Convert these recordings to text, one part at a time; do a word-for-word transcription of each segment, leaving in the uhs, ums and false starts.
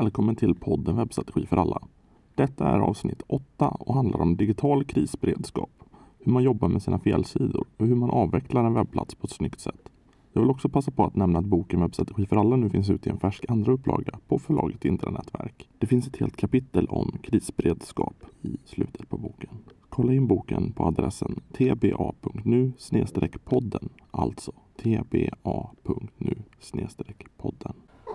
Välkommen till podden Webbstrategi för alla. Detta är avsnitt åtta och handlar om digital krisberedskap, hur man jobbar med sina felsidor och hur man avvecklar en webbplats på ett snyggt sätt. Jag vill också passa på att nämna att boken Webbstrategi för alla nu finns ute i en färsk andra upplaga på förlaget Intranätverk. Det finns ett helt kapitel om krisberedskap i slutet på boken. Kolla in boken på adressen t b a punkt n u slash podden, alltså t b a punkt n u slash podden.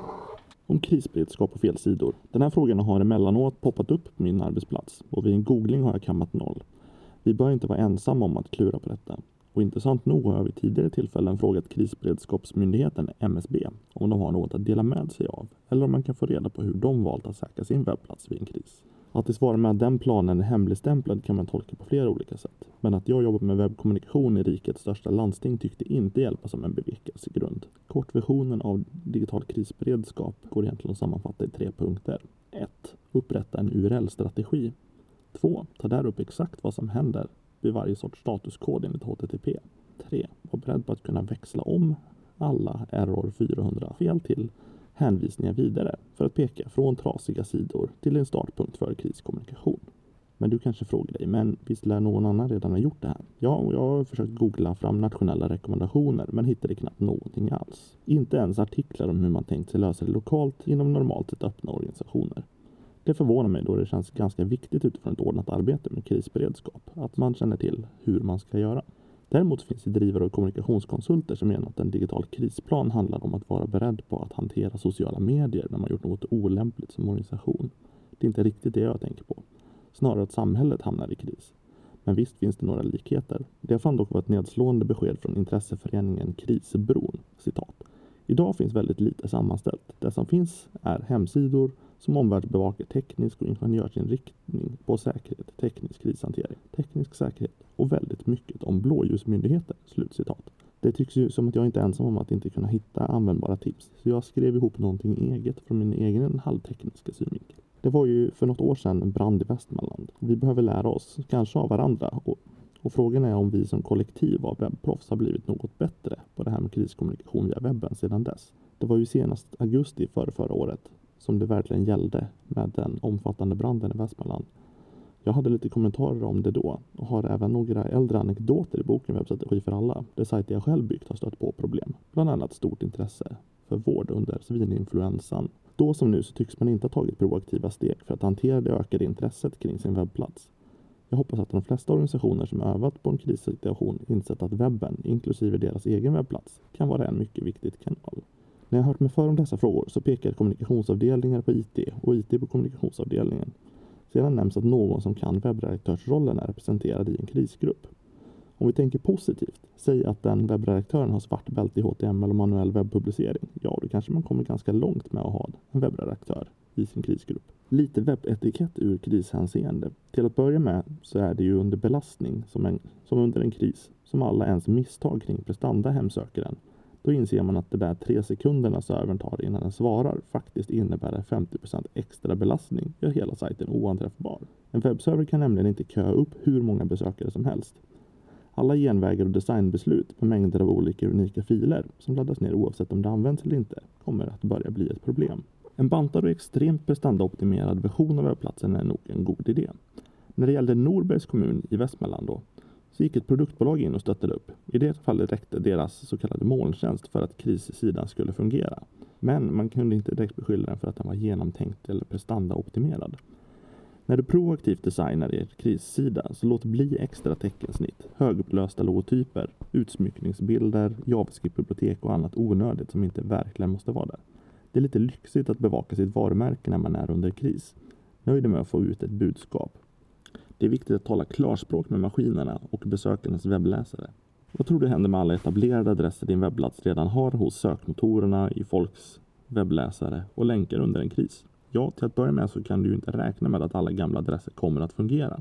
Om krisberedskap och felsidor. Den här frågan har emellanåt poppat upp på min arbetsplats och vid en googling har jag kammat noll. Vi bör inte vara ensamma om att klura på detta. Och intressant nog har jag vid tidigare tillfällen frågat krisberedskapsmyndigheten M S B om de har något att dela med sig av eller om man kan få reda på hur de valt att säkra sin webbplats vid en kris. Att det svarar med att den planen är hemligstämplad kan man tolka på flera olika sätt. Men att jag jobbar med webbkommunikation i rikets största landsting tyckte inte hjälpa som en bevekelsegrund. Kortversionen av digital krisberedskap går egentligen att sammanfatta i tre punkter. ett. Upprätta en U R L-strategi. två. Ta där upp exakt vad som händer vid varje sorts statuskod enligt H T T P. tre. Var beredd på att kunna växla om alla error fyrahundra fel till hänvisningar vidare för att peka från trasiga sidor till en startpunkt för kriskommunikation. Men du kanske frågar dig, men visst lär någon annan redan ha gjort det här? Ja, och jag har försökt googla fram nationella rekommendationer men hittade knappt någonting alls. Inte ens artiklar om hur man tänkt sig lösa det lokalt inom normalt sett öppna organisationer. Det förvånar mig då det känns ganska viktigt utifrån ett ordnat arbete med krisberedskap att man känner till hur man ska göra. Däremot finns det drivare och kommunikationskonsulter som menar att en digital krisplan handlar om att vara beredd på att hantera sociala medier när man gjort något olämpligt som organisation. Det är inte riktigt det jag tänker på. Snarare att samhället hamnar i kris. Men visst finns det några likheter. Det fann dock var ett nedslående besked från intresseföreningen Krisbron. Citat. Idag finns väldigt lite sammanställt. Det som finns är hemsidor som omvärldsbevakar teknisk och ingenjörsinriktning på säkerhet, teknisk krishantering, teknisk säkerhet och väldigt mycket om blåljusmyndigheter. Slutcitat. Det tycks ju som att jag inte är ensam om att inte kunna hitta användbara tips. Så jag skrev ihop någonting eget från min egen halvtekniska synvinkel. Det var ju för något år sedan en brand i Västmanland. Vi behöver lära oss, kanske av varandra. Och, och frågan är om vi som kollektiv av webbproffs har blivit något bättre på det här med kriskommunikation via webben sedan dess. Det var ju senast augusti för förra året som det verkligen gällde med den omfattande branden i Västmanland. Jag hade lite kommentarer om det då och har även några äldre anekdoter i boken Webbstrategi för alla. Det sajter jag själv byggt har stött på problem. Bland annat stort intresse för vård under svininfluensan. Då som nu så tycks man inte ha tagit proaktiva steg för att hantera det ökade intresset kring sin webbplats. Jag hoppas att de flesta organisationer som övat på en krissituation insett att webben, inklusive deras egen webbplats, kan vara en mycket viktig kanal. När jag hört mig för om dessa frågor så pekar kommunikationsavdelningar på I T och I T på kommunikationsavdelningen. Sedan nämns att någon som kan webbredaktörsrollen är representerad i en krisgrupp. Om vi tänker positivt, säg att den webbredaktören har svart bälte i H T M L och manuell webbpublicering. Ja, då kanske man kommer ganska långt med att ha en webbredaktör i sin krisgrupp. Lite webbetikett ur krishänseende. Till att börja med så är det ju under belastning som, en, som under en kris som alla ens misstag kring prestanda hemsökaren. Då inser man att det där tre sekunderna servern tar innan den svarar faktiskt innebär femtio procent extra belastning, gör hela sajten oanträffbar. En webbserver kan nämligen inte köa upp hur många besökare som helst. Alla genvägar och designbeslut med mängder av olika unika filer som laddas ner oavsett om det används eller inte kommer att börja bli ett problem. En bantad och extremt prestandaoptimerad version av webbplatsen är nog en god idé. När det gällde Norbergs kommun i Västmanland då, så gick ett produktbolag in och stöttade upp. I det fallet räckte deras så kallade molntjänst för att krissidan skulle fungera. Men man kunde inte direkt beskylla den för att den var genomtänkt eller prestandaoptimerad. När du proaktivt designar er krissida så låt bli extra teckensnitt, högupplösta logotyper, utsmyckningsbilder, JavaScript-bibliotek och annat onödigt som inte verkligen måste vara där. Det är lite lyxigt att bevaka sitt varumärke när man är under kris. Nöjd med att få ut ett budskap. Det är viktigt att tala klarspråk med maskinerna och besökarnas webbläsare. Vad tror du händer med alla etablerade adresser din webbplats redan har hos sökmotorerna, i folks webbläsare och länkar under en kris? Ja, till att börja med så kan du ju inte räkna med att alla gamla adresser kommer att fungera.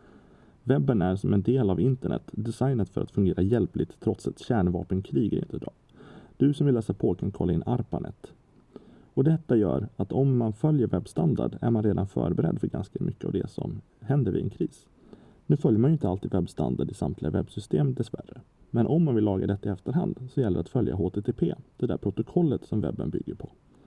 Webben är som en del av internet designat för att fungera hjälpligt trots ett kärnvapenkrig rent idag. Du som vill läsa på kan kolla in ARPANET. Och detta gör att om man följer webbstandard är man redan förberedd för ganska mycket av det som händer vid en kris. Nu följer man ju inte alltid webbstandard i samtliga webbsystem dessvärre. Men om man vill laga detta i efterhand så gäller det att följa H T T P, det där protokollet som webben bygger på.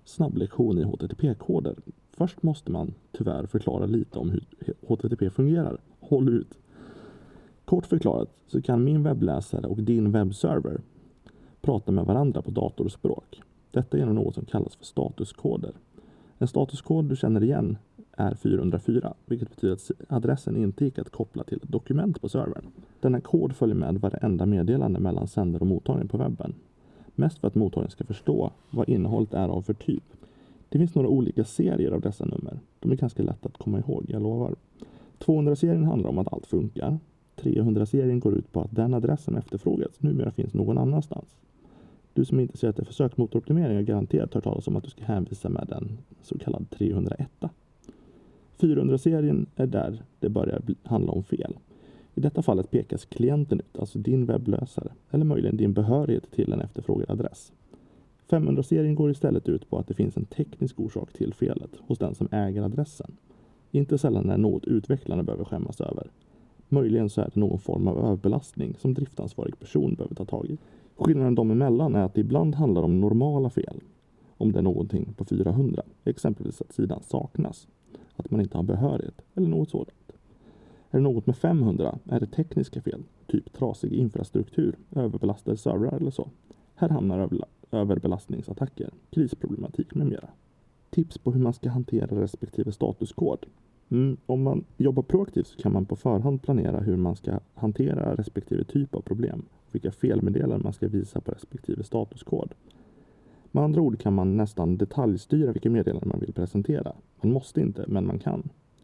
Snabblektion i H T T P-koder. Först måste man tyvärr förklara lite om hur H T T P fungerar. Håll ut! Kort förklarat så kan min webbläsare och din webbserver prata med varandra på datorspråk. Detta genom något som kallas för statuskoder. En statuskod du känner igen är fyrahundrafyra, vilket betyder att adressen inte gick att koppla till ett dokument på servern. Denna kod följer med varenda meddelande mellan sändare och mottagare på webben. Mest för att mottagaren ska förstå vad innehållet är av för typ. Det finns några olika serier av dessa nummer. De är ganska lätta att komma ihåg, jag lovar. tvåhundra-serien handlar om att allt funkar. trehundra-serien går ut på att den adressen efterfrågats numera finns någon annanstans. Du som är intresserad av sökmotoroptimering har garanterat hört talas om att du ska hänvisa med en så kallad trehundraett. fyrahundra-serien är där det börjar handla om fel. I detta fallet pekas klienten ut, alltså din webblösare, eller möjligen din behörighet till en efterfrågad adress. femhundra-serien går istället ut på att det finns en teknisk orsak till felet hos den som äger adressen. Inte sällan är något utvecklaren behöver skämmas över. Möjligen så är det någon form av överbelastning som driftansvarig person behöver ta tag i. Skillnaden dem emellan är att det ibland handlar om normala fel. Om det är någonting på fyrahundra, exempelvis att sidan saknas, att man inte har behörighet eller något sådant. Är det något med femhundra är det tekniska fel, typ trasig infrastruktur, överbelastade servrar eller så. Här hamnar över, överbelastningsattacker, krisproblematik med mera. Tips på hur man ska hantera respektive statuskod. Mm, om man jobbar proaktivt så kan man på förhand planera hur man ska hantera respektive typ av problem och vilka felmeddelanden man ska visa på respektive statuskod. Med andra ord kan man nästan detaljstyra vilka meddelanden man vill presentera. Man måste inte, men man kan.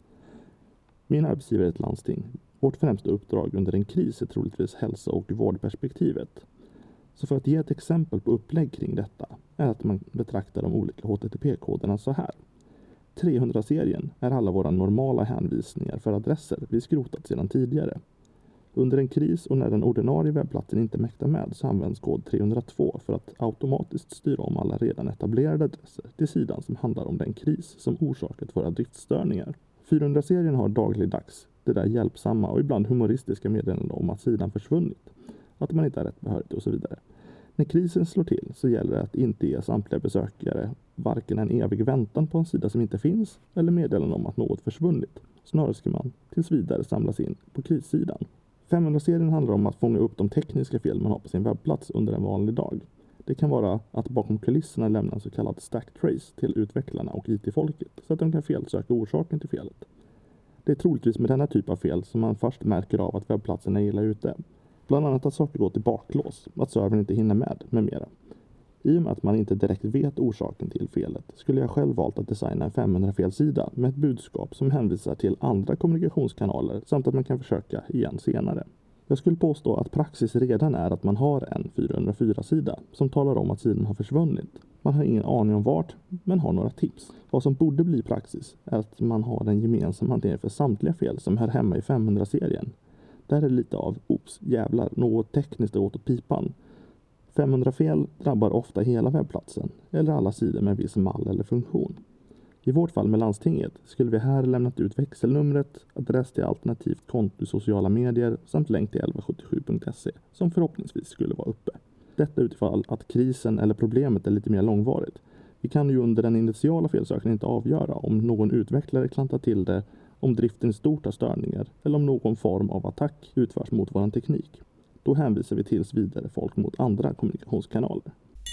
Min arbetsgivare är ett landsting. Vårt främsta uppdrag under en kris är troligtvis hälsa- och vårdperspektivet. Så för att ge ett exempel på upplägg kring detta är att man betraktar de olika H T T P-koderna så här. trehundra-serien är alla våra normala hänvisningar för adresser vi skrotat sedan tidigare. Under en kris och när den ordinarie webbplatsen inte mäktar med så används kod trehundratvå för att automatiskt styra om alla redan etablerade adresser till sidan som handlar om den kris som orsakat våra driftstörningar. fyrahundra-serien har dagligdags det där hjälpsamma och ibland humoristiska meddelanden om att sidan försvunnit, att man inte är rätt behörigt och så vidare. När krisen slår till så gäller det att inte ge samtliga besökare varken en evig väntan på en sida som inte finns eller meddelanden om att något försvunnit. Snarare ska man tills vidare samlas in på krissidan. femhundra-serien handlar om att fånga upp de tekniska fel man har på sin webbplats under en vanlig dag. Det kan vara att bakom kulisserna lämna en så kallad stack trace till utvecklarna och I T-folket så att de kan felsöka orsaken till felet. Det är troligtvis med denna typ av fel som man först märker av att webbplatsen är illa ute. Bland annat att saker går till baklås, att servern inte hinner med, med mera. I och med att man inte direkt vet orsaken till felet skulle jag själv valt att designa en femhundra-felsida med ett budskap som hänvisar till andra kommunikationskanaler samt att man kan försöka igen senare. Jag skulle påstå att praxis redan är att man har en fyrahundrafyra-sida som talar om att sidan har försvunnit. Man har ingen aning om vart, men har några tips. Vad som borde bli praxis är att man har en gemensam hantering för samtliga fel som hör hemma i femhundra-serien. Där är det lite av, ops, jävlar, något tekniskt åt pipan. femhundra-fel drabbar ofta hela webbplatsen eller alla sidor med en viss mall eller funktion. I vårt fall med landstinget skulle vi här lämnat ut växelnumret, adress till alternativt konto i sociala medier samt länk till elva sjuttiosju punkt se som förhoppningsvis skulle vara uppe. Detta utifall att krisen eller problemet är lite mer långvarigt. Vi kan ju under den initiala felsökningen inte avgöra om någon utvecklare klantar till det, om driften i stort har störningar eller om någon form av attack utförs mot vår teknik. Då hänvisar vi tills vidare folk mot andra kommunikationskanaler.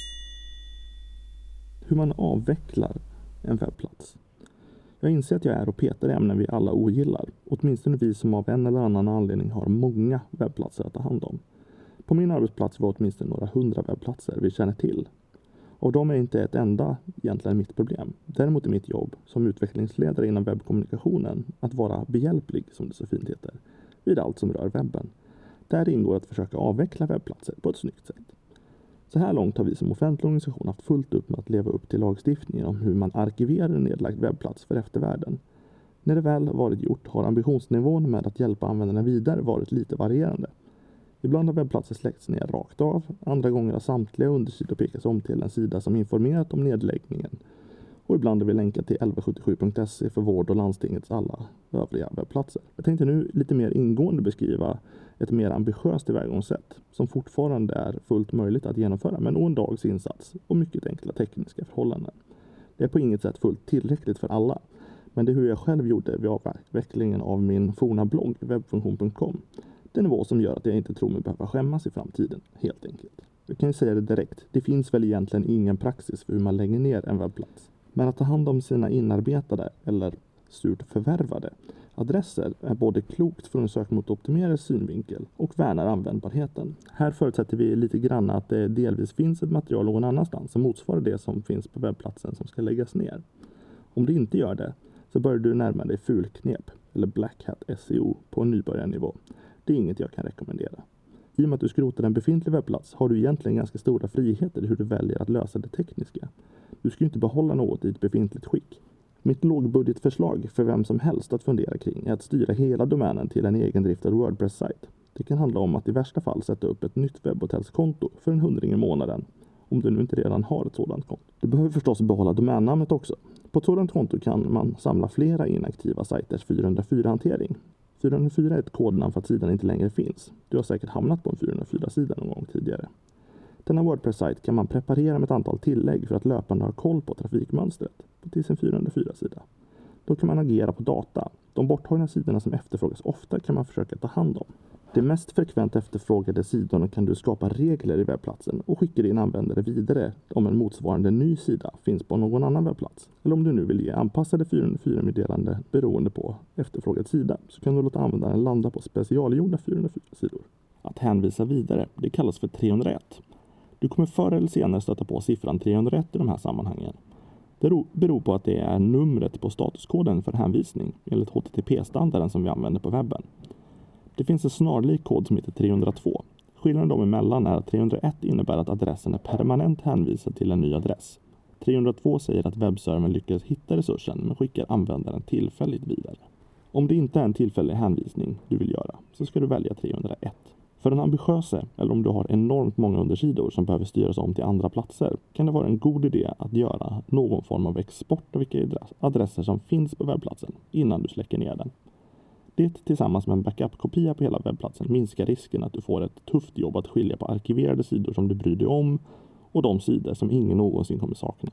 Hur man avvecklar en webbplats. Jag inser att jag är och petar i ämnen vi alla ogillar, åtminstone vi som av en eller annan anledning har många webbplatser att ta hand om. På min arbetsplats var åtminstone några hundra webbplatser vi känner till. Av dem är inte ett enda egentligen mitt problem. Däremot är mitt jobb som utvecklingsledare inom webbkommunikationen att vara behjälplig, som det så fint heter, vid allt som rör webben. Där ingår att försöka avveckla webbplatser på ett snyggt sätt. Så här långt har vi som offentlig organisation haft fullt upp med att leva upp till lagstiftningen om hur man arkiverar en nedlagd webbplats för eftervärlden. När det väl varit gjort har ambitionsnivån med att hjälpa användarna vidare varit lite varierande. Ibland har webbplatser släckts ner rakt av, andra gånger har samtliga undersidor pekats om till en sida som informerat om nedläggningen. Och ibland har vi länkat till elva sjuttiosju punkt se för vård och landstingets alla övriga webbplatser. Jag tänkte nu lite mer ingående beskriva ett mer ambitiöst tillvägagångssätt som fortfarande är fullt möjligt att genomföra med någon dags insats och mycket enkla tekniska förhållanden. Det är på inget sätt fullt tillräckligt för alla, men det är hur jag själv gjorde vid avvecklingen av min forna blogg webbfunktion punkt com. Det är en nivå som gör att jag inte tror mig behöva skämmas i framtiden, helt enkelt. Jag kan ju säga det direkt, det finns väl egentligen ingen praxis för hur man lägger ner en webbplats. Men att ta hand om sina inarbetade eller surt förvärvade adresser är både klokt från en sökmotoroptimerad synvinkel och värnar användbarheten. Här förutsätter vi lite grann att det delvis finns ett material någon annanstans som motsvarar det som finns på webbplatsen som ska läggas ner. Om det inte gör det så börjar du närma dig fulknep eller black hat S E O på en nybörjarnivå. Det är inget jag kan rekommendera. I och med att du skrotar en befintlig webbplats har du egentligen ganska stora friheter i hur du väljer att lösa det tekniska. Du ska ju inte behålla något i ett befintligt skick. Mitt lågbudgetförslag för vem som helst att fundera kring är att styra hela domänen till en egendriftad WordPress-sajt. Det kan handla om att i värsta fall sätta upp ett nytt webbhotellskonto för en hundring i månaden, om du nu inte redan har ett sådant konto. Du behöver förstås behålla domännamnet också. På ett sådant konto kan man samla flera inaktiva sajters fyrahundrafyra-hantering. fyrahundrafyra är ett kodnamn för att sidan inte längre finns. Du har säkert hamnat på en fyrahundrafyra-sida någon gång tidigare. Denna WordPress-sajt kan man preparera med ett antal tillägg för att löpande ha koll på trafikmönstret till sin fyrahundrafyra-sida. Då kan man agera på data. De borttagna sidorna som efterfrågas ofta kan man försöka ta hand om. De mest frekvent efterfrågade sidorna kan du skapa regler i webbplatsen och skicka din användare vidare om en motsvarande ny sida finns på någon annan webbplats. Eller om du nu vill ge anpassade fyrahundrafyra-meddelande beroende på efterfrågad sida så kan du låta användaren landa på specialgjorda fyrahundrafyra-sidor. Att hänvisa vidare, det kallas för trehundraett. Du kommer förr eller senare stöta på siffran trehundraett i de här sammanhangen. Det beror på att det är numret på statuskoden för hänvisning enligt H T T P-standarden som vi använder på webben. Det finns en snarlik kod som heter trehundratvå. Skillnaden dem emellan är att trehundraett innebär att adressen är permanent hänvisad till en ny adress. trehundratvå säger att webbservern lyckas hitta resursen men skickar användaren tillfälligt vidare. Om det inte är en tillfällig hänvisning du vill göra så ska du välja trehundraett. För en ambitiöse, eller om du har enormt många undersidor som behöver styras om till andra platser, kan det vara en god idé att göra någon form av export av vilka adresser som finns på webbplatsen innan du släcker ner den. Det tillsammans med en backup-kopia på hela webbplatsen minskar risken att du får ett tufft jobb att skilja på arkiverade sidor som du bryr dig om och de sidor som ingen någonsin kommer sakna.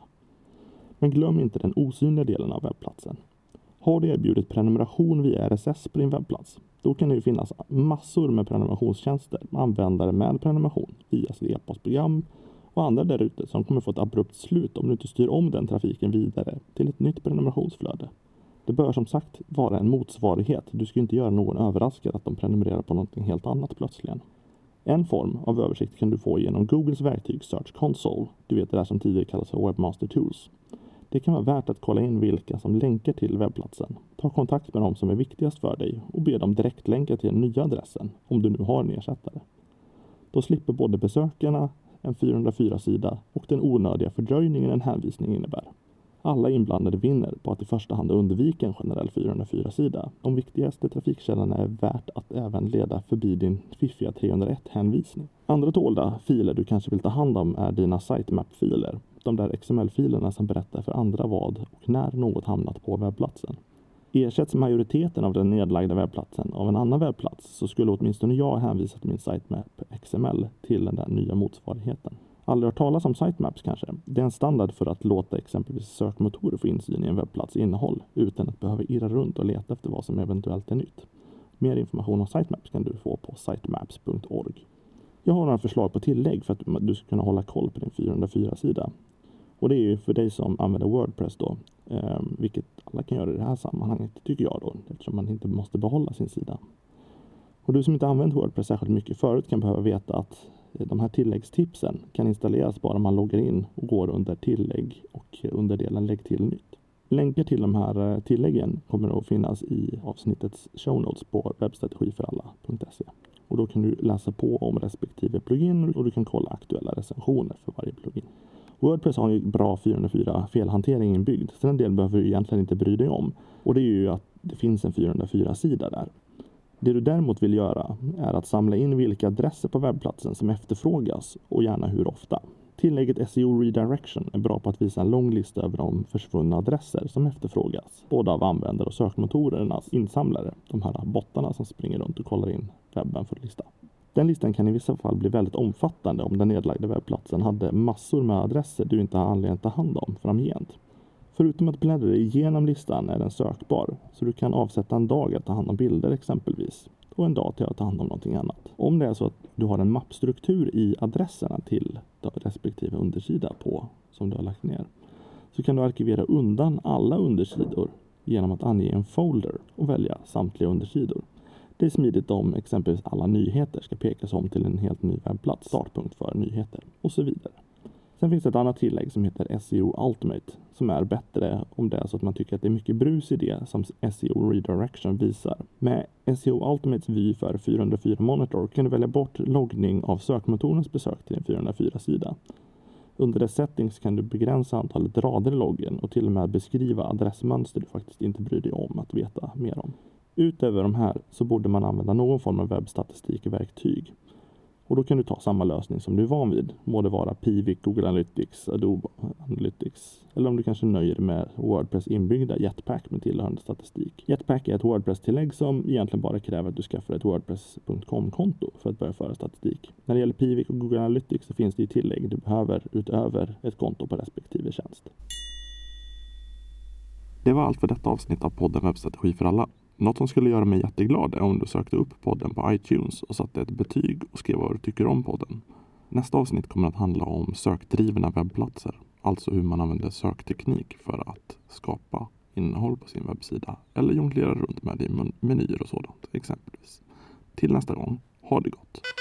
Men glöm inte den osynliga delen av webbplatsen. Har du erbjudit prenumeration via R S S på din webbplats, då kan det ju finnas massor med prenumerationstjänster med användare med prenumeration via sitt e-postprogram och andra där ute som kommer få ett abrupt slut om du inte styr om den trafiken vidare till ett nytt prenumerationsflöde. Det bör som sagt vara en motsvarighet. Du ska inte göra någon överraskad att de prenumererar på något helt annat plötsligen. En form av översikt kan du få genom Googles verktyg Search Console. Du vet det där som tidigare kallas för Webmaster Tools. Det kan vara värt att kolla in vilka som länkar till webbplatsen. Ta kontakt med dem som är viktigast för dig och be dem direkt länka till den nya adressen om du nu har en ersättare. Då slipper både besökarna en fyrahundrafyra-sida och den onödiga fördröjningen en hänvisning innebär. Alla inblandade vinner på att i första hand undvika en generell fyrahundrafyra-sida. De viktigaste trafikkällorna är värt att även leda förbi din fiffiga trehundraett-hänvisning. Andra tålda filer du kanske vill ta hand om är dina sitemap-filer. De där X M L-filerna som berättar för andra vad och när något hamnat på webbplatsen. Ersätts majoriteten av den nedlagda webbplatsen av en annan webbplats så skulle åtminstone jag hänvisa till min sitemap X M L till den där nya motsvarigheten. Aldrig hört talas om sitemaps kanske. Det är en standard för att låta exempelvis sökmotorer få insyn i en webbplats innehåll utan att behöva irra runt och leta efter vad som eventuellt är nytt. Mer information om sitemaps kan du få på sitemaps punkt org. Jag har några förslag på tillägg för att du ska kunna hålla koll på din fyrahundrafyra-sida. Och det är ju för dig som använder WordPress då, eh, vilket alla kan göra i det här sammanhanget tycker jag då, eftersom man inte måste behålla sin sida. Och du som inte använt WordPress särskilt mycket förut kan behöva veta att de här tilläggstipsen kan installeras bara man loggar in och går under tillägg och under delen lägg till nytt. Länkar till de här tilläggen kommer att finnas i avsnittets show notes på webbstrategiforalla punkt se. Och då kan du läsa på om respektive plugin och du kan kolla aktuella recensioner för varje plugin. WordPress har ju bra fyrahundrafyra felhantering inbyggd, så den delen behöver du egentligen inte bry dig om. Och det är ju att det finns en fyrahundrafyra-sida där. Det du däremot vill göra är att samla in vilka adresser på webbplatsen som efterfrågas och gärna hur ofta. Tillägget S E O Redirection är bra på att visa en lång lista över de försvunna adresser som efterfrågas. Både av användare och sökmotorernas insamlare, de här bottarna som springer runt och kollar in webben för att lista. Den listan kan i vissa fall bli väldigt omfattande om den nedlagda webbplatsen hade massor med adresser du inte har anledning att ta hand om framgent. Förutom att bläddra dig igenom listan är den sökbar, så du kan avsätta en dag att ta hand om bilder exempelvis, och en dag till att ta hand om någonting annat. Om det är så att du har en mappstruktur i adresserna till respektive undersida på som du har lagt ner, så kan du arkivera undan alla undersidor genom att ange en folder och välja samtliga undersidor. Det är smidigt om exempelvis alla nyheter ska pekas om till en helt ny webbplats, startpunkt för nyheter och så vidare. Sen finns det ett annat tillägg som heter S E O Ultimate som är bättre om det är så att man tycker att det är mycket brus i det som S E O Redirection visar. Med S E O Ultimates vy för fyrahundrafyra Monitor kan du välja bort loggning av sökmotorens besök till en fyrahundrafyra-sida. Under dess settings kan du begränsa antalet rader i loggen och till och med beskriva adressmönster du faktiskt inte bryr dig om att veta mer om. Utöver de här så borde man använda någon form av webbstatistikverktyg. Och då kan du ta samma lösning som du är van vid. Må det vara Piwik, Google Analytics, Adobe Analytics. Eller om du kanske nöjer dig med WordPress inbyggda Jetpack med tillhörande statistik. Jetpack är ett WordPress-tillägg som egentligen bara kräver att du skaffar ett WordPress punkt com-konto för att börja föra statistik. När det gäller Piwik och Google Analytics så finns det ju tillägg du behöver utöver ett konto på respektive tjänst. Det var allt för detta avsnitt av podden Webbstrategi för alla. Något som skulle göra mig jätteglad är om du sökte upp podden på iTunes och satte ett betyg och skrev vad du tycker om podden. Nästa avsnitt kommer att handla om sökdrivna webbplatser, alltså hur man använder sökteknik för att skapa innehåll på sin webbsida eller jonglera runt med i menyer och sådant exempelvis. Till nästa gång, ha det gott!